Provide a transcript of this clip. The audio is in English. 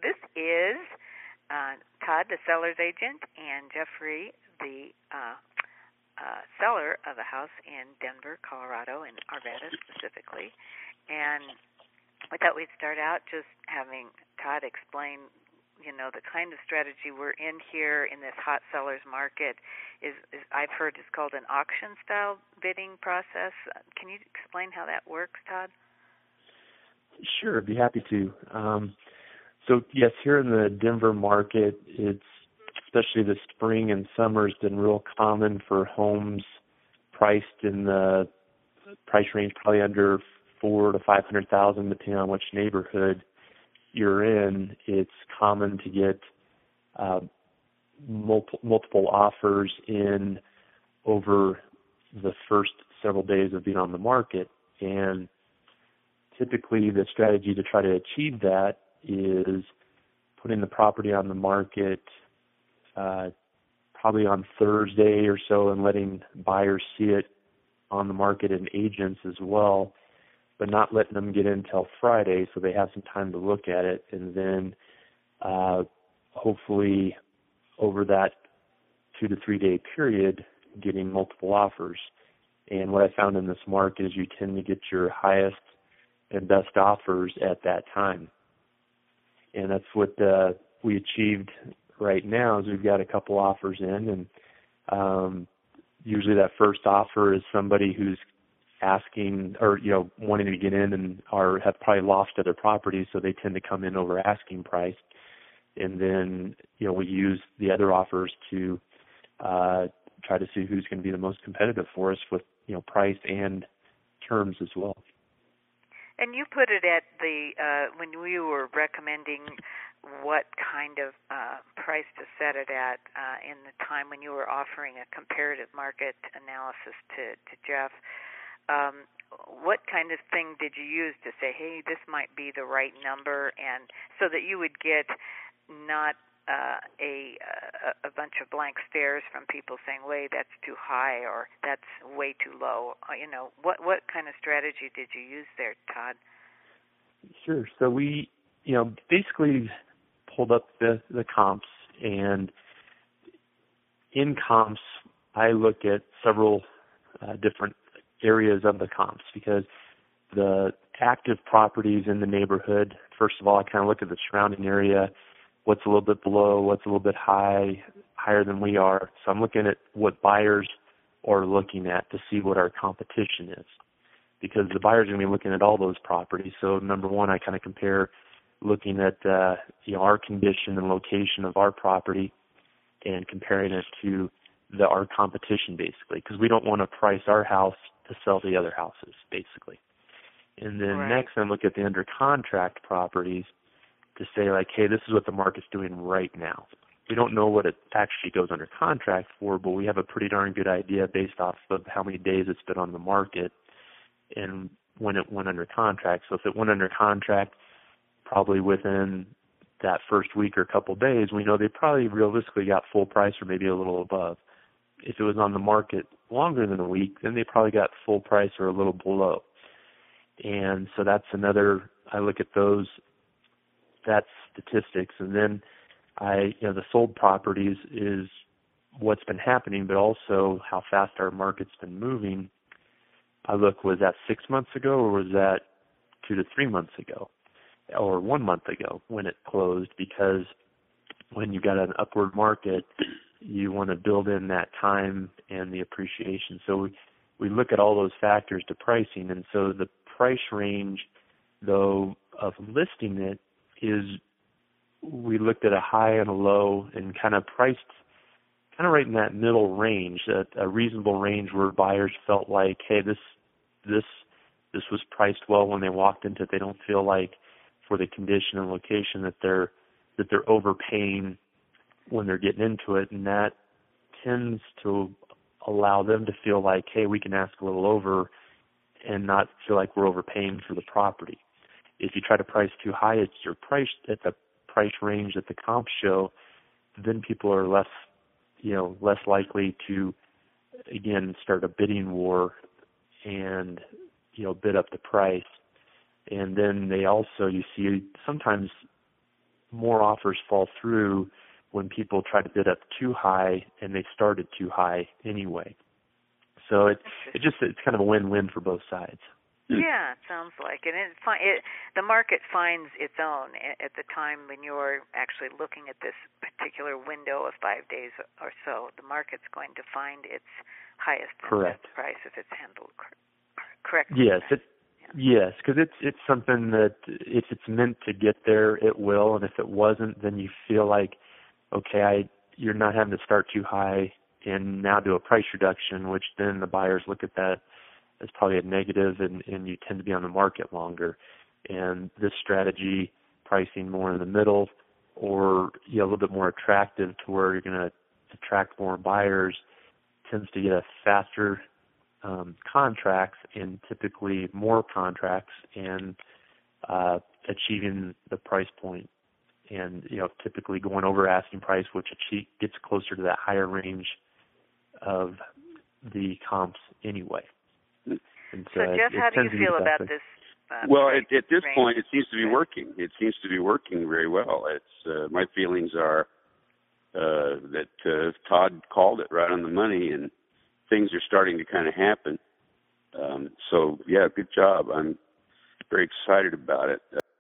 this is Todd, the seller's agent, and Jeffrey, the seller of a house in Denver, Colorado, in Arvada specifically. And I thought we'd start out just having Todd explain, the kind of strategy we're in here in this hot seller's market is I've heard is called an auction-style bidding process. Can you explain how that works, Todd? Sure, I'd be happy to. So, yes, here in the Denver market, it's especially the spring and summer has been real common for homes priced in the price range probably under $400,000 to $500,000, depending on which neighborhood you're in. It's common to get multiple offers in over the first several days of being on the market. And typically the strategy to try to achieve that is putting the property on the market probably on Thursday or so and letting buyers see it on the market and agents as well, but not letting them get in until Friday so they have some time to look at it, and then hopefully over that 2 to 3 day period getting multiple offers. And what I found in this market is you tend to get your highest and best offers at that time. And that's what we achieved right now is we've got a couple offers in, and usually that first offer is somebody who's asking or, wanting to get in and have probably lost other properties, so they tend to come in over asking price. And then, we use the other offers to try to see who's going to be the most competitive for us with, price and terms as well. And you put it at when we were recommending what kind of price to set it at in the time when you were offering a comparative market analysis to Jeff, what kind of thing did you use to say, hey, this might be the right number, and so that you would get not a bunch of blank stares from people saying, wait, that's too high or that's way too low? What kind of strategy did you use there, Todd? Sure. So we, basically pulled up the comps, and in comps, I look at several different areas of the comps because the active properties in the neighborhood, first of all, I kind of look at the surrounding area, what's a little bit below, what's a little bit higher than we are. So I'm looking at what buyers are looking at to see what our competition is, because the buyers are going to be looking at all those properties. So number one, I kind of compare looking at our condition and location of our property and comparing it to our competition, basically, because we don't want to price our house to sell the other houses, basically. And then next, I look at the under contract properties to say, like, hey, this is what the market's doing right now. We don't know what it actually goes under contract for, but we have a pretty darn good idea based off of how many days it's been on the market and when it went under contract. So if it went under contract probably within that first week or couple days, we know they probably realistically got full price or maybe a little above. If it was on the market longer than a week, then they probably got full price or a little below. And so that's another, I look at those, that's statistics. And then the sold properties is what's been happening, but also how fast our market's been moving. I look, was that 6 months ago or was that 2 to 3 months ago or 1 month ago when it closed? Because when you got an upward market, you want to build in that time and the appreciation. So we look at all those factors to pricing. And so the price range, though, of listing it is we looked at a high and a low and kind of priced kind of right in that middle range, a reasonable range where buyers felt like, hey, this was priced well when they walked into it. They don't feel like for the condition and location that they're overpaying when they're getting into it, and that tends to allow them to feel like, hey, we can ask a little over and not feel like we're overpaying for the property. If you try to price too high, it's your price at the price range that the comps show, then people are less likely to, again, start a bidding war and, bid up the price. And then they also, you see sometimes more offers fall through when people try to bid up too high and they started too high anyway. So it's kind of a win-win for both sides. Yeah, it sounds like it. And the market finds its own at the time when you're actually looking at this particular window of 5 days or so. The market's going to find its highest and best price if it's handled correctly. Yes, yes, because it's something that if it's meant to get there, it will, and if it wasn't, then you feel like, okay, you're not having to start too high and now do a price reduction, which then the buyers look at that as probably a negative, and you tend to be on the market longer. And this strategy, pricing more in the middle, or a little bit more attractive to where you're going to attract more buyers, tends to get a faster contracts and typically more contracts and achieving the price point. And typically going over asking price, which gets closer to that higher range of the comps anyway. And so Jeff, how do you feel about this? Well, at this point, it seems to be working. It seems to be working very well. It's my feelings are that Todd called it right on the money, and things are starting to kind of happen. So, yeah, good job. I'm very excited about it.